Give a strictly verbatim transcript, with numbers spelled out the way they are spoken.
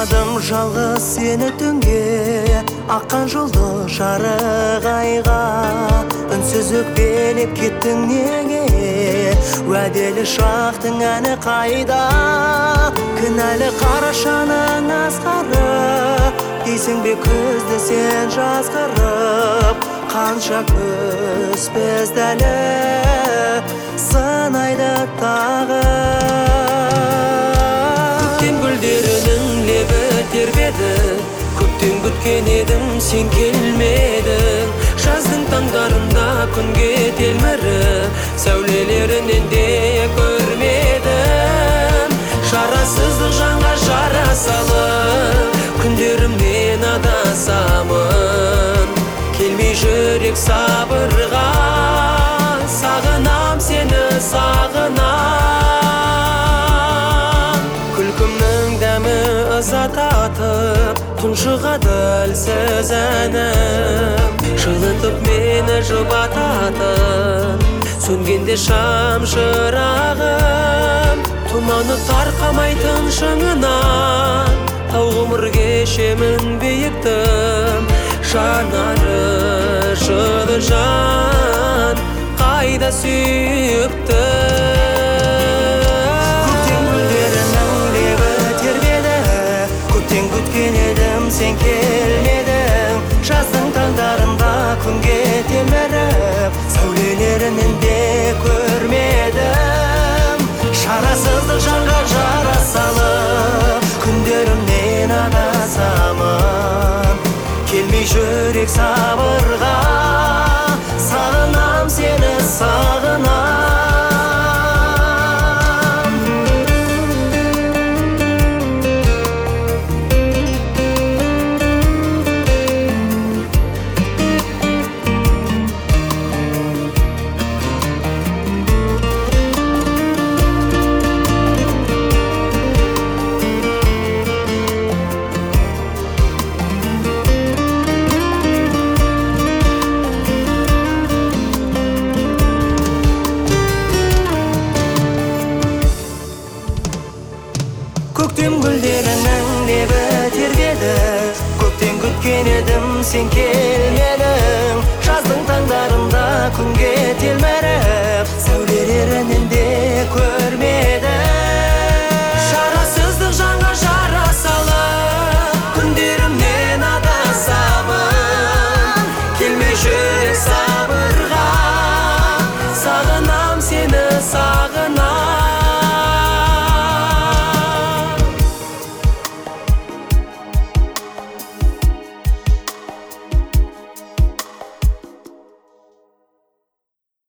Қарадым жалғыз сені түнге, аққан жолды жарық айға. Үнсіз өкпелеп кеттің неге, уәделі шақтың әні қайда? Кінәлі қарашаның асқары, дейсің бе күзді сен жазғырып. Қанша көз бізді әлі сынайды тағы. Көктем гүлдерінің лебі тербеді, көптен күткен едім сен келмедің. Жаздың таңдарында күнге телміріп, сәулелерінен де көрмедім. Шарасыздық жанға жара салып, күндерімнен адасамын. Келмей жүрек сабырға, сағынам сені сағынам. Күлкімнің дәмі ыза татып, тұншығады әлсіз әнім. Жылытып мені жұбататын, сөнгенде шам шырағым. Тұманы тарқамайтын шыңынан, тау ғұмыр кешемін биіктім. Жанары жылы жан, қайда сүйіпті. Көктем гүлдерінің лебі тербеді, көптен күткен едім сен келмедің. Жаздың таңдарында күнге телміріп, сәулелерінен де көрмедім. Шарасыздық жанға жара салып, күндерімнен адасамын. Келмей жүрек сабырға, сағынам сені сағынам. Көктем гүлдерінің лебі тербеді, көптен күткен едім сен келмедің.